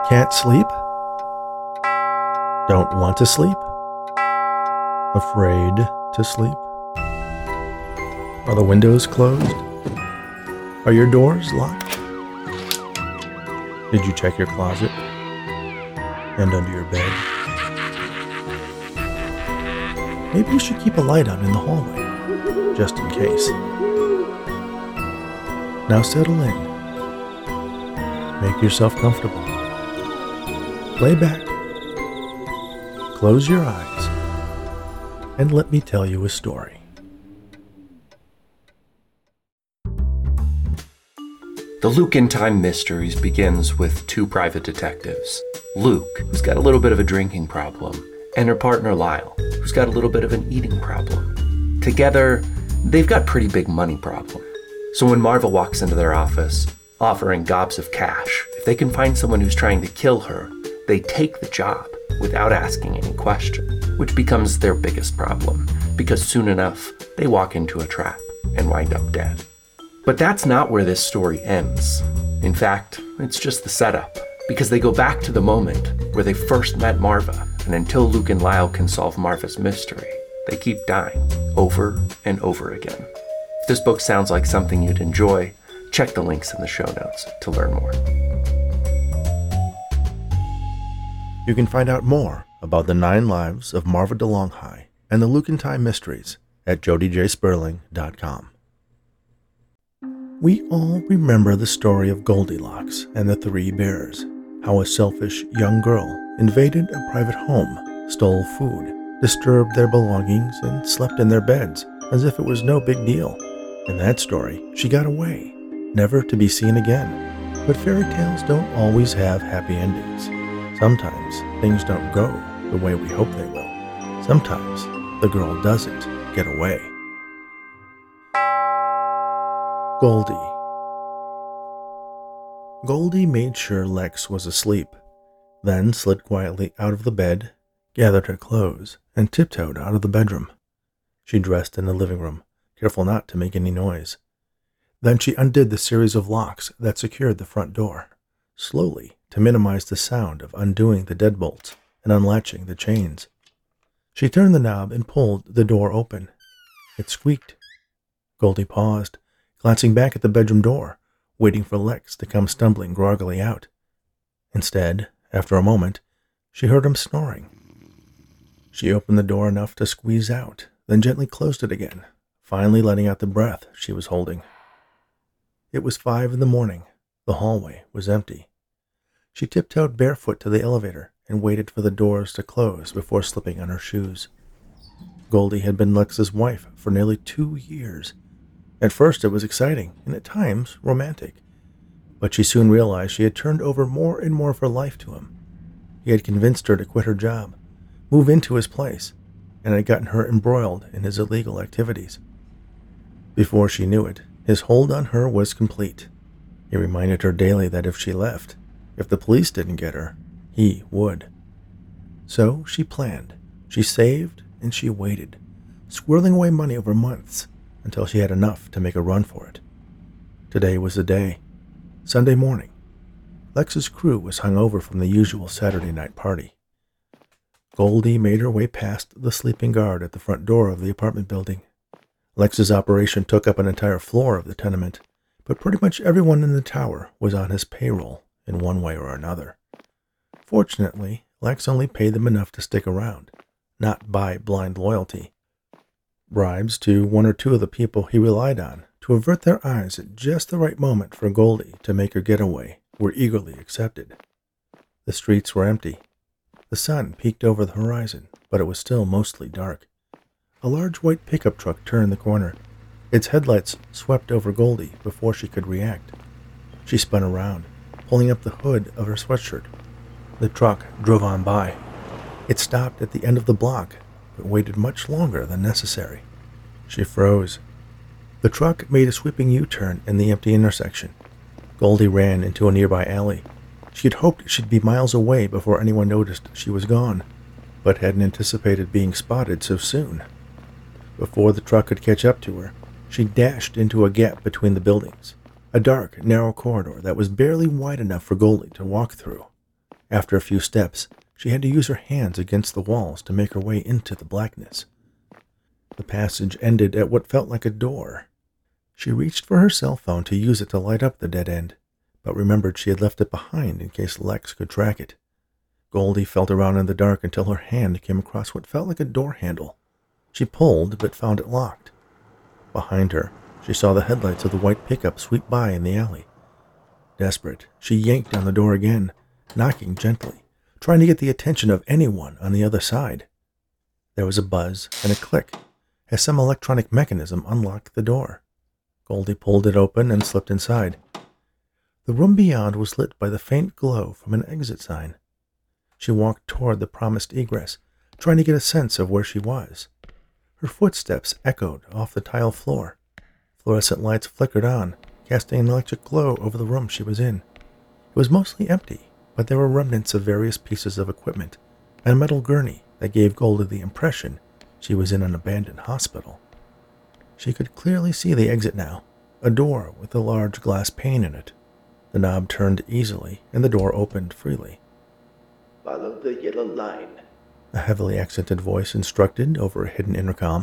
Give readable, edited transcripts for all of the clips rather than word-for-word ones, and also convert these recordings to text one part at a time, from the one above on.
Can't sleep? Don't want to sleep? Afraid to sleep? Are the windows closed? Are your doors locked? Did you check your closet? And under your bed? Maybe you should keep a light on in the hallway, just in case. Now settle in. Make yourself comfortable. Lay back. Close your eyes. And let me tell you a story. The Luke in Time Mysteries begins with two private detectives. Luke, who's got a little bit of a drinking problem, and her partner Lyle, who's got a little bit of an eating problem. Together, they've got pretty big money problem. So when Marva walks into their office, offering gobs of cash, if they can find someone who's trying to kill her, they take the job without asking any question, which becomes their biggest problem, because soon enough, they walk into a trap and wind up dead. But that's not where this story ends. In fact, it's just the setup, because they go back to the moment where they first met Marva, and until Luke and Lyle can solve Marva's mystery, they keep dying over and over again. If this book sounds like something you'd enjoy, check the links in the show notes to learn more. You can find out more about the 9 lives of Marva DeLonghi and the Luke in Time Mysteries at jodyjsperling.com. We all remember the story of Goldilocks and the 3 Bears, how a selfish young girl invaded a private home, stole food, disturbed their belongings, and slept in their beds as if it was no big deal. In that story, she got away, never to be seen again. But fairy tales don't always have happy endings. Sometimes things don't go the way we hope they will. Sometimes the girl doesn't get away. Goldie. Goldie made sure Lex was asleep, then slid quietly out of the bed, gathered her clothes, and tiptoed out of the bedroom. She dressed in the living room, careful not to make any noise. Then she undid the series of locks that secured the front door, slowly to minimize the sound of undoing the deadbolts and unlatching the chains. She turned the knob and pulled the door open. It squeaked. Goldie paused, glancing back at the bedroom door, waiting for Lex to come stumbling groggily out. Instead, after a moment, she heard him snoring. She opened the door enough to squeeze out, then gently closed it again, finally letting out the breath she was holding. It was 5 a.m. The hallway was empty. She tiptoed barefoot to the elevator and waited for the doors to close before slipping on her shoes. Goldie had been Lex's wife for nearly 2 years. At first it was exciting and at times romantic, but she soon realized she had turned over more and more of her life to him. He had convinced her to quit her job, move into his place, and had gotten her embroiled in his illegal activities. Before she knew it, his hold on her was complete. He reminded her daily that if she left, if the police didn't get her, he would. So she planned, she saved, and she waited, squirreling away money over months until she had enough to make a run for it. Today was the day. Sunday morning. Lex's crew was hungover from the usual Saturday night party. Goldie made her way past the sleeping guard at the front door of the apartment building. Lex's operation took up an entire floor of the tenement, but pretty much everyone in the tower was on his payroll in one way or another. Fortunately, Lex only paid them enough to stick around, not buy blind loyalty. Bribes to 1 or 2 of the people he relied on to avert their eyes at just the right moment for Goldie to make her getaway were eagerly accepted. The streets were empty. The sun peeked over the horizon, but it was still mostly dark. A large white pickup truck turned the corner. Its headlights swept over Goldie before she could react. She spun around, pulling up the hood of her sweatshirt. The truck drove on by. It stopped at the end of the block, but waited much longer than necessary. She froze. The truck made a sweeping U-turn in the empty intersection. Goldie ran into a nearby alley. She had hoped she'd be miles away before anyone noticed she was gone, but hadn't anticipated being spotted so soon. Before the truck could catch up to her, she dashed into a gap between the buildings, a dark, narrow corridor that was barely wide enough for Goldie to walk through. After a few steps, she had to use her hands against the walls to make her way into the blackness. The passage ended at what felt like a door. She reached for her cell phone to use it to light up the dead end, but remembered she had left it behind in case Lex could track it. Goldie felt around in the dark until her hand came across what felt like a door handle. She pulled, but found it locked. Behind her, she saw the headlights of the white pickup sweep by in the alley. Desperate, she yanked on the door again, knocking gently, trying to get the attention of anyone on the other side. There was a buzz and a click as some electronic mechanism unlocked the door. Goldie pulled it open and slipped inside. The room beyond was lit by the faint glow from an exit sign. She walked toward the promised egress, trying to get a sense of where she was. Her footsteps echoed off the tile floor. Fluorescent lights flickered on, casting an electric glow over the room she was in. It was mostly empty, but there were remnants of various pieces of equipment, and a metal gurney that gave Goldie the impression she was in an abandoned hospital. She could clearly see the exit now, a door with a large glass pane in it. The knob turned easily, and the door opened freely. "Follow the yellow line," a heavily accented voice instructed over a hidden intercom.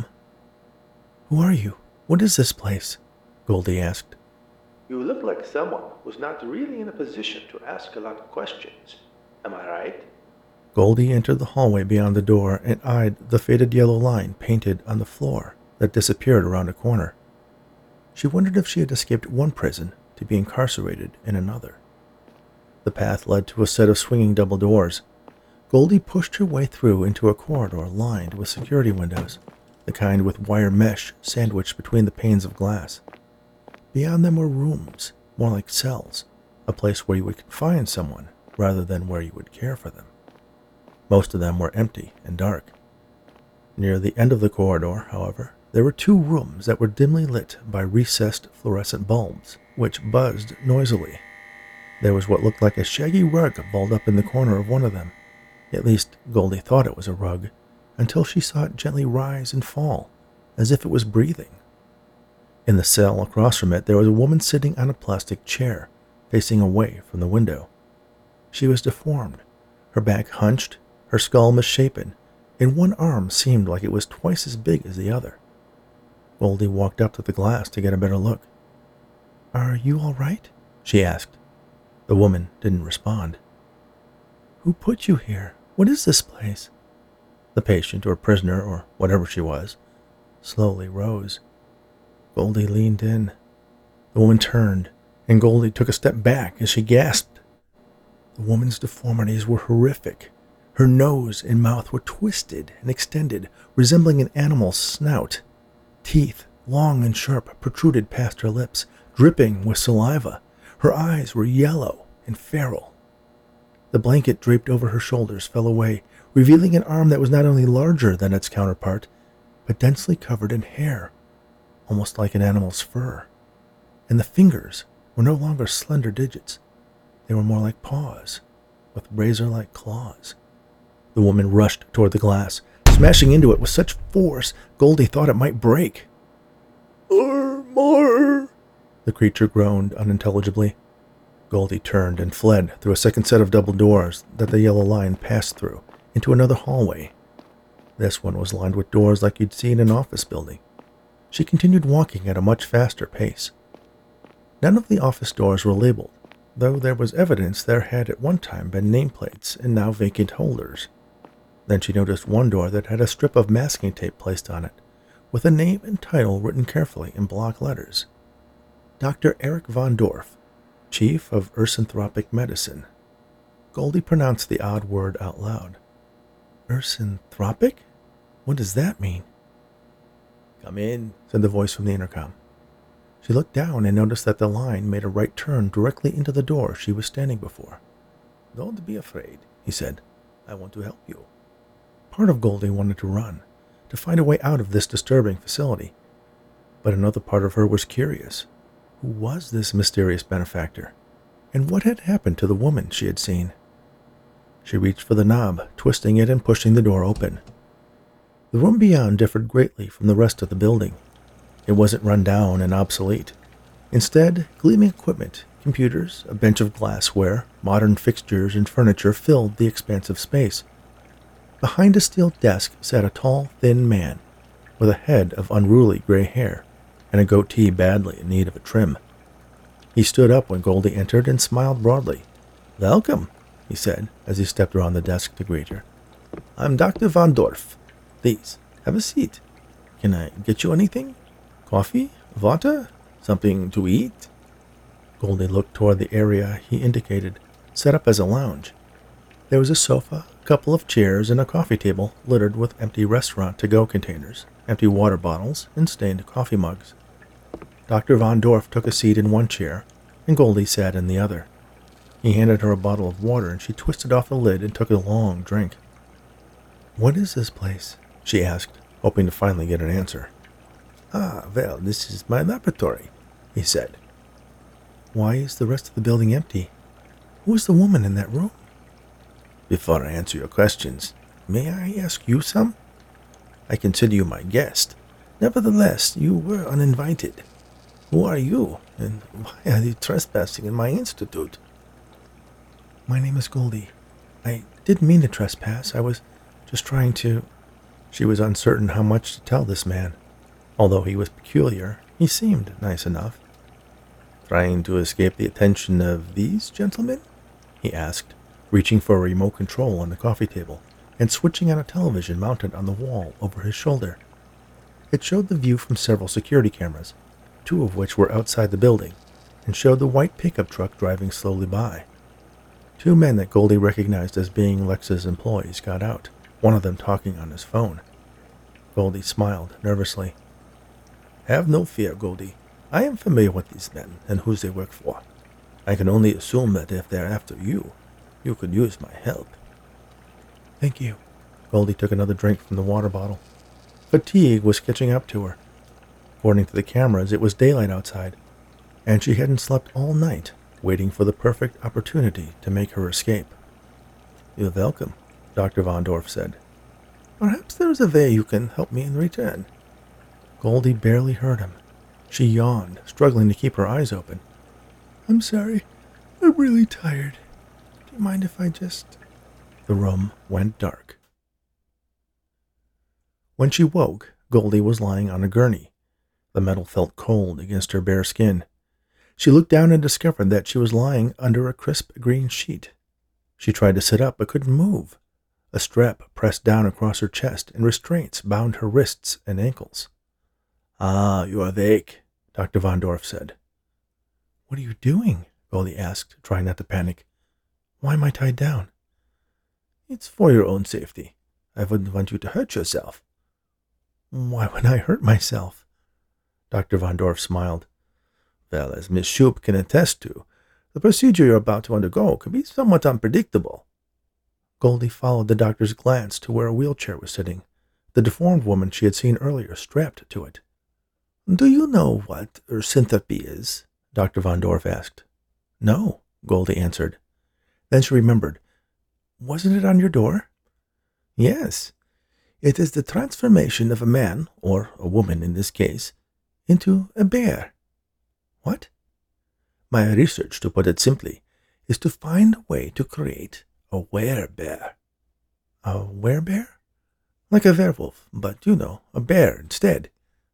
"Who are you? What is this place?" Goldie asked. "You look like someone who's not really in a position to ask a lot of questions. Am I right?" Goldie entered the hallway beyond the door and eyed the faded yellow line painted on the floor that disappeared around a corner. She wondered if she had escaped one prison to be incarcerated in another. The path led to a set of swinging double doors. Goldie pushed her way through into a corridor lined with security windows, the kind with wire mesh sandwiched between the panes of glass. Beyond them were rooms, more like cells, a place where you would confine someone rather than where you would care for them. Most of them were empty and dark. Near the end of the corridor, however, there were two rooms that were dimly lit by recessed fluorescent bulbs, which buzzed noisily. There was what looked like a shaggy rug balled up in the corner of one of them. At least, Goldie thought it was a rug, until she saw it gently rise and fall, as if it was breathing. In the cell across from it, there was a woman sitting on a plastic chair, facing away from the window. She was deformed, her back hunched, her skull misshapen, and one arm seemed like it was twice as big as the other. Goldie walked up to the glass to get a better look. "Are you all right?" she asked. The woman didn't respond. "Who put you here? What is this place?" The patient, or prisoner, or whatever she was, slowly rose. Goldie leaned in. The woman turned, and Goldie took a step back as she gasped. The woman's deformities were horrific. Her nose and mouth were twisted and extended, resembling an animal's snout. Teeth, long and sharp, protruded past her lips, dripping with saliva. Her eyes were yellow and feral. The blanket draped over her shoulders fell away, revealing an arm that was not only larger than its counterpart, but densely covered in hair, almost like an animal's fur. And the fingers were no longer slender digits. They were more like paws, with razor-like claws. The woman rushed toward the glass, smashing into it with such force Goldie thought it might break. More!" the creature groaned unintelligibly. Goldie turned and fled through a second set of double doors that the yellow line passed through, into another hallway. This one was lined with doors like you'd see in an office building. She continued walking at a much faster pace. None of the office doors were labeled, though there was evidence there had at one time been nameplates and now vacant holders. Then she noticed one door that had a strip of masking tape placed on it, with a name and title written carefully in block letters. Dr. Eric von Dorf, Chief of Ursanthropic Medicine. Goldie pronounced the odd word out loud. Ursanthropic? What does that mean? "Come in," said the voice from the intercom. She looked down and noticed that the line made a right turn directly into the door she was standing before. "Don't be afraid," he said. "I want to help you." Part of Goldie wanted to run, to find a way out of this disturbing facility. But another part of her was curious. Who was this mysterious benefactor? And what had happened to the woman she had seen? She reached for the knob, twisting it and pushing the door open. The room beyond differed greatly from the rest of the building. It wasn't run down and obsolete. Instead, gleaming equipment computers, a bench of glassware, modern fixtures, and furniture filled the expansive space. Behind a steel desk sat a tall, thin man with a head of unruly gray hair and a goatee badly in need of a trim. He stood up when Goldie entered and smiled broadly. "Welcome," he said as he stepped around the desk to greet her. "I'm Dr. Von Dorf. Please, have a seat. Can I get you anything? Coffee? Water? Something to eat?" Goldie looked toward the area he indicated, set up as a lounge. There was a sofa, a couple of chairs, and a coffee table littered with empty restaurant to-go containers, empty water bottles, and stained coffee mugs. Dr. Von Dorf took a seat in one chair, and Goldie sat in the other. He handed her a bottle of water, and she twisted off the lid and took a long drink. "What is this place?" she asked, hoping to finally get an answer. Well, this is my laboratory," he said. "Why is the rest of the building empty? Who is the woman in that room?" "Before I answer your questions, may I ask you some? I consider you my guest. Nevertheless, you were uninvited. Who are you, and why are you trespassing in my institute?" "My name is Goldie. I didn't mean to trespass. I was just trying to—" She was uncertain how much to tell this man. Although he was peculiar, he seemed nice enough. "Trying to escape the attention of these gentlemen?" he asked, reaching for a remote control on the coffee table and switching on a television mounted on the wall over his shoulder. It showed the view from several security cameras, 2 of which were outside the building, and showed the white pickup truck driving slowly by. 2 men that Goldie recognized as being Lex's employees got out, one of them talking on his phone. Goldie smiled nervously. "Have no fear, Goldie. I am familiar with these men and who they work for. I can only assume that if they're after you, you could use my help." "Thank you." Goldie took another drink from the water bottle. Fatigue was catching up to her. According to the cameras, it was daylight outside, and she hadn't slept all night, waiting for the perfect opportunity to make her escape. "You're welcome," Dr. Von Dorf said. "Perhaps there is a way you can help me in return." Goldie barely heard him. She yawned, struggling to keep her eyes open. "I'm sorry. I'm really tired. Do you mind if I just—" The room went dark. When she woke, Goldie was lying on a gurney. The metal felt cold against her bare skin. She looked down and discovered that she was lying under a crisp green sheet. She tried to sit up but couldn't move. A strap pressed down across her chest and restraints bound her wrists and ankles. "Ah, you're awake," Dr. Von Dorf said. "What are you doing?" Goldie asked, trying not to panic. "Why am I tied down?" "It's for your own safety. I wouldn't want you to hurt yourself." "Why would I hurt myself?" Dr. Von Dorf smiled. "Well, as Miss Shoup can attest to, the procedure you're about to undergo can be somewhat unpredictable." Goldie followed the doctor's glance to where a wheelchair was sitting, the deformed woman she had seen earlier strapped to it. "Do you know what synthropy is?" Dr. Von Dorf asked. "No," Goldie answered. Then she remembered. "Wasn't it on your door?" "Yes. It is the transformation of a man, or a woman in this case, into a bear." "What?" "My research, to put it simply, is to find a way to create a werebear." "A werebear?" "Like a werewolf, but, you know, a bear instead."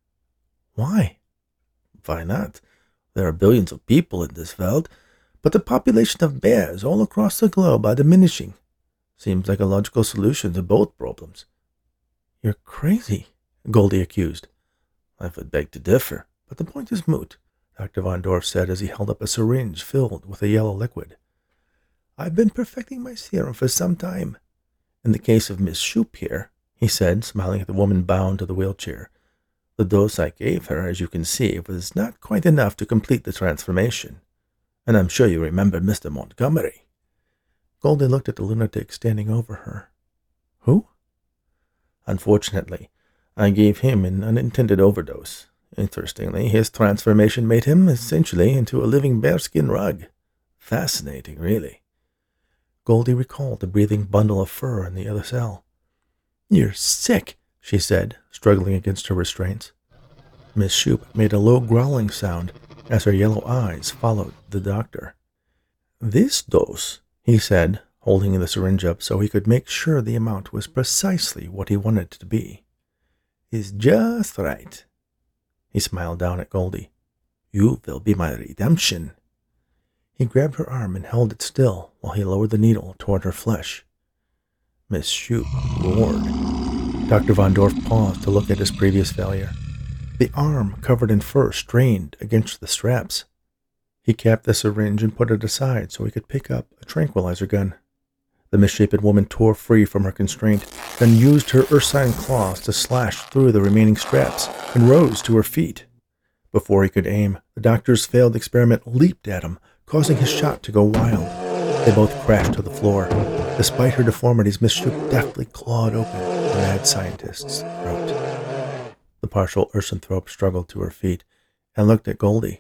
"Why?" "Why not? There are billions of people in this world, but the population of bears all across the globe are diminishing. Seems like a logical solution to both problems." "You're crazy," Goldie accused. "I would beg to differ, but the point is moot," Dr. Von Dorf said as he held up a syringe filled with a yellow liquid. "I've been perfecting my serum for some time. In the case of Miss Shoup here," he said, smiling at the woman bound to the wheelchair, "the dose I gave her, as you can see, was not quite enough to complete the transformation. And I'm sure you remember Mr. Montgomery." Goldie looked at the lunatic standing over her. "Who?" "Unfortunately, I gave him an unintended overdose. Interestingly, his transformation made him essentially into a living bearskin rug. Fascinating, really." Goldie recalled the breathing bundle of fur in the other cell. "You're sick," she said, struggling against her restraints. Miss Shoup made a low growling sound as her yellow eyes followed the doctor. "This dose," he said, holding the syringe up so he could make sure the amount was precisely what he wanted it to be, "is just right." He smiled down at Goldie. "You will be my redemption." He grabbed her arm and held it still while he lowered the needle toward her flesh. Miss Shoup roared. Dr. Von Dorf paused to look at his previous failure. The arm, covered in fur, strained against the straps. He capped the syringe and put it aside so he could pick up a tranquilizer gun. The misshapen woman tore free from her constraint, then used her ursine claws to slash through the remaining straps and rose to her feet. Before he could aim, the doctor's failed experiment leaped at him, causing his shot to go wild. They both crashed to the floor. Despite her deformities, Miss Shoup deftly clawed open the mad scientist's throat. The partial ursanthrope struggled to her feet and looked at Goldie.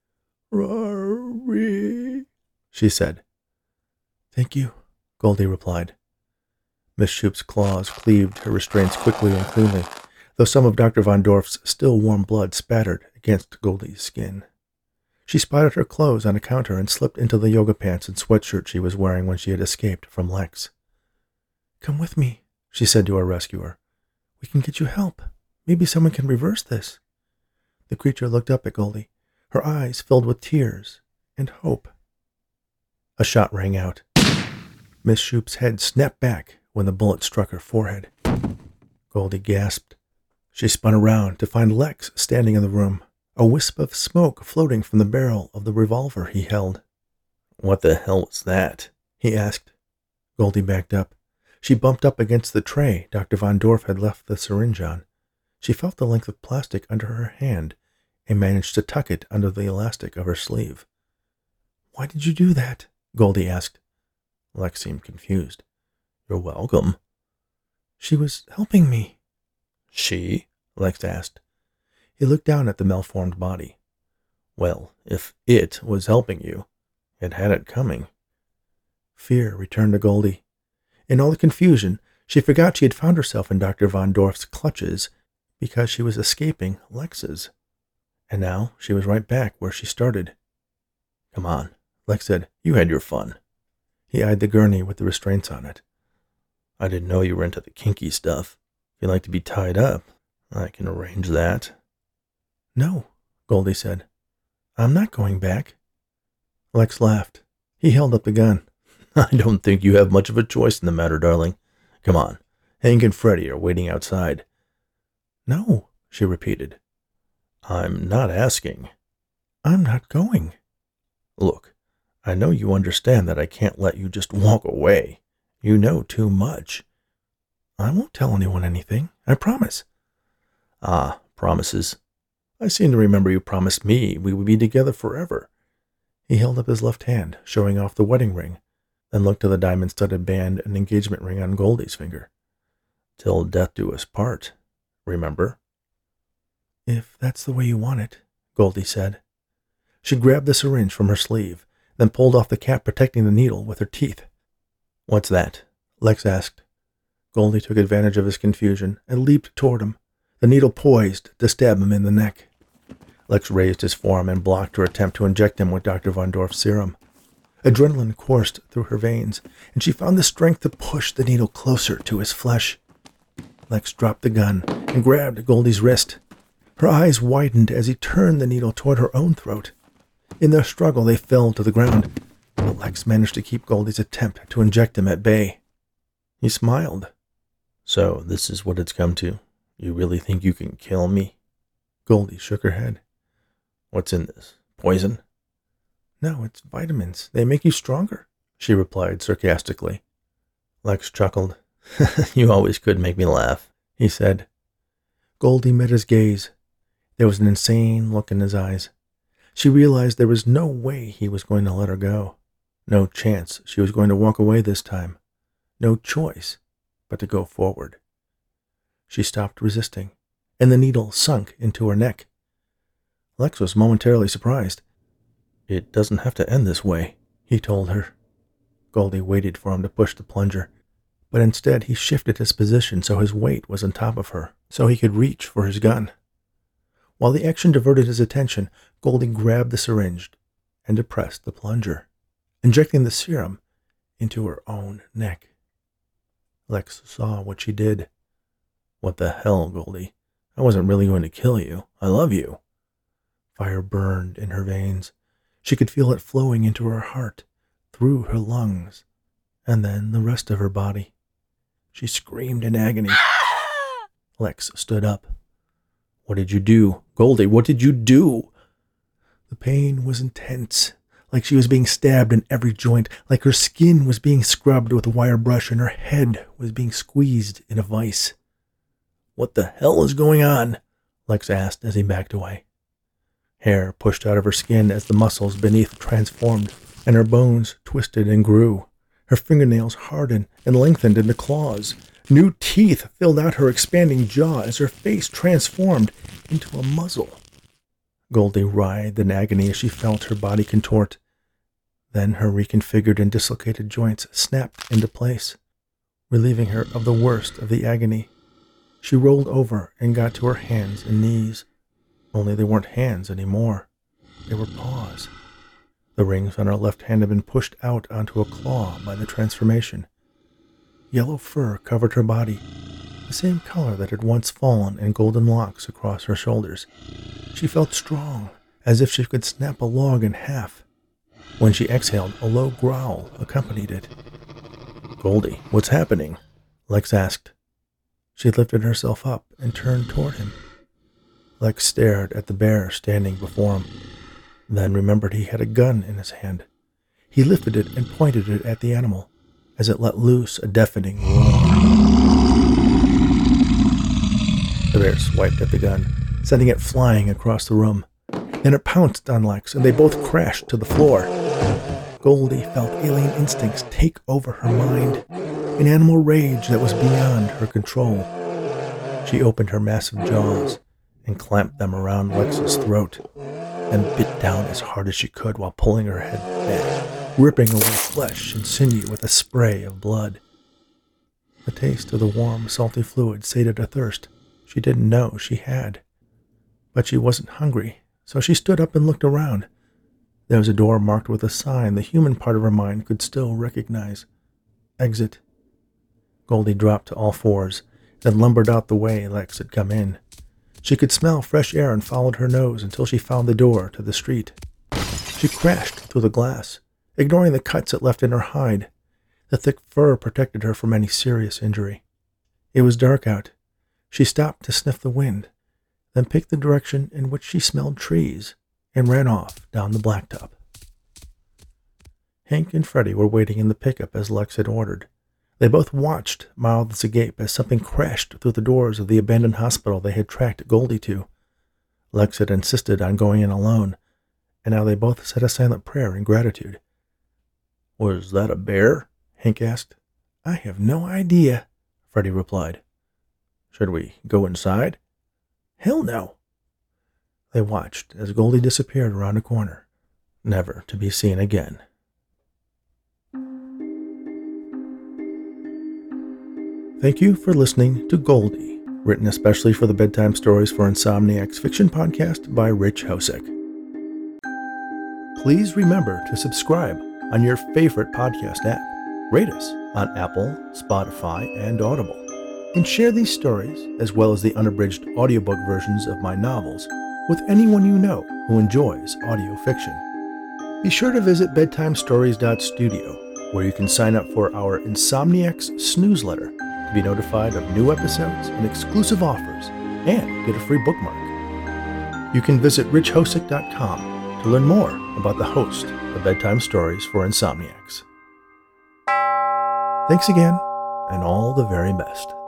"Rory," she said. "Thank you," Goldie replied. Miss Shoup's claws cleaved her restraints quickly and cleanly, though some of Dr. Von Dorf's still warm blood spattered against Goldie's skin. She spotted her clothes on a counter and slipped into the yoga pants and sweatshirt she was wearing when she had escaped from Lex. "Come with me," she said to her rescuer. "We can get you help. Maybe someone can reverse this." The creature looked up at Goldie, her eyes filled with tears and hope. A shot rang out. Miss Shoup's head snapped back when the bullet struck her forehead. Goldie gasped. She spun around to find Lex standing in the room, a wisp of smoke floating from the barrel of the revolver he held. "What the hell was that?" he asked. Goldie backed up. She bumped up against the tray Dr. Von Dorf had left the syringe on. She felt the length of plastic under her hand and managed to tuck it under the elastic of her sleeve. "Why did you do that?" Goldie asked. Lex seemed confused. "You're welcome." "She was helping me." "She?" Lex asked. He looked down at the malformed body. "Well, if it was helping you, it had it coming." Fear returned to Goldie. In all the confusion, she forgot she had found herself in Dr. Von Dorf's clutches because she was escaping Lex's. And now she was right back where she started. "Come on," Lex said. "You had your fun." He eyed the gurney with the restraints on it. "I didn't know you were into the kinky stuff. If you like to be tied up, I can arrange that." "No," Goldie said. "I'm not going back." Lex laughed. He held up the gun. "I don't think you have much of a choice in the matter, darling. Come on. Hank and Freddie are waiting outside." "No," she repeated. "I'm not asking." "I'm not going." "Look, I know you understand that I can't let you just walk away. You know too much." "I won't tell anyone anything. I promise." "Ah, promises. I seem to remember you promised me we would be together forever." He held up his left hand, showing off the wedding ring, then looked at the diamond-studded band and engagement ring on Goldie's finger. "Till death do us part, remember?" "If that's the way you want it," Goldie said. She grabbed the syringe from her sleeve, then pulled off the cap protecting the needle with her teeth. "What's that?" Lex asked. Goldie took advantage of his confusion and leaped toward him, the needle poised to stab him in the neck. Lex raised his forearm and blocked her attempt to inject him with Dr. Von Dorf's serum. Adrenaline coursed through her veins, and she found the strength to push the needle closer to his flesh. Lex dropped the gun and grabbed Goldie's wrist. Her eyes widened as he turned the needle toward her own throat. In their struggle, they fell to the ground, but Lex managed to keep Goldie's attempt to inject him at bay. He smiled. "So this is what it's come to? You really think you can kill me?" Goldie shook her head. "What's in this? Poison?" "No, it's vitamins. They make you stronger," she replied sarcastically. Lex chuckled. "You always could make me laugh," he said. Goldie met his gaze. There was an insane look in his eyes. She realized there was no way he was going to let her go. No chance she was going to walk away this time. No choice but to go forward. She stopped resisting, and the needle sunk into her neck. Lex was momentarily surprised. "It doesn't have to end this way," he told her. Goldie waited for him to push the plunger, but instead he shifted his position so his weight was on top of her, so he could reach for his gun. While the action diverted his attention, Goldie grabbed the syringe and depressed the plunger, injecting the serum into her own neck. Lex saw what she did. "What the hell, Goldie? I wasn't really going to kill you. I love you." Fire burned in her veins. She could feel it flowing into her heart, through her lungs, and then the rest of her body. She screamed in agony. Lex stood up. "What did you do? Goldie, what did you do?" The pain was intense, like she was being stabbed in every joint, like her skin was being scrubbed with a wire brush and her head was being squeezed in a vice. "What the hell is going on?" Lex asked as he backed away. Hair pushed out of her skin as the muscles beneath transformed, and her bones twisted and grew. Her fingernails hardened and lengthened into claws. New teeth filled out her expanding jaw as her face transformed into a muzzle. Goldie writhed in agony as she felt her body contort. Then her reconfigured and dislocated joints snapped into place, relieving her of the worst of the agony. She rolled over and got to her hands and knees. Only they weren't hands anymore. They were paws. The rings on her left hand had been pushed out onto a claw by the transformation. Yellow fur covered her body, the same color that had once fallen in golden locks across her shoulders. She felt strong, as if she could snap a log in half. When she exhaled, a low growl accompanied it. "Goldie, what's happening?" Lex asked. She lifted herself up and turned toward him. Lex stared at the bear standing before him, then remembered he had a gun in his hand. He lifted it and pointed it at the animal, as it let loose a deafening roar. The bear swiped at the gun, sending it flying across the room. Then it pounced on Lex, and they both crashed to the floor. Goldie felt alien instincts take over her mind, an animal rage that was beyond her control. She opened her massive jaws and clamped them around Lex's throat, and bit down as hard as she could while pulling her head back, ripping away flesh and sinew with a spray of blood. The taste of the warm, salty fluid sated a thirst she didn't know she had. But she wasn't hungry, so she stood up and looked around. There was a door marked with a sign the human part of her mind could still recognize. Exit. Goldie dropped to all fours, then lumbered out the way Lex had come in. She could smell fresh air and followed her nose until she found the door to the street. She crashed through the glass, ignoring the cuts it left in her hide. The thick fur protected her from any serious injury. It was dark out. She stopped to sniff the wind, then picked the direction in which she smelled trees and ran off down the blacktop. Hank and Freddie were waiting in the pickup as Lex had ordered. They both watched, mouths agape, as something crashed through the doors of the abandoned hospital they had tracked Goldie to. Lex had insisted on going in alone, and now they both said a silent prayer in gratitude. "Was that a bear?" Hank asked. "I have no idea," Freddie replied. "Should we go inside?" "Hell no." They watched as Goldie disappeared around a corner, never to be seen again. Thank you for listening to Goldie, written especially for the Bedtime Stories for Insomniacs fiction podcast by Rich Hosick. Please remember to subscribe on your favorite podcast app, rate us on Apple, Spotify, and Audible, and share these stories, as well as the unabridged audiobook versions of my novels, with anyone you know who enjoys audio fiction. Be sure to visit bedtimestories.studio, where you can sign up for our Insomniacs Snoozeletter to be notified of new episodes and exclusive offers, and get a free bookmark. You can visit richhosick.com to learn more about the host of Bedtime Stories for Insomniacs. Thanks again, and all the very best.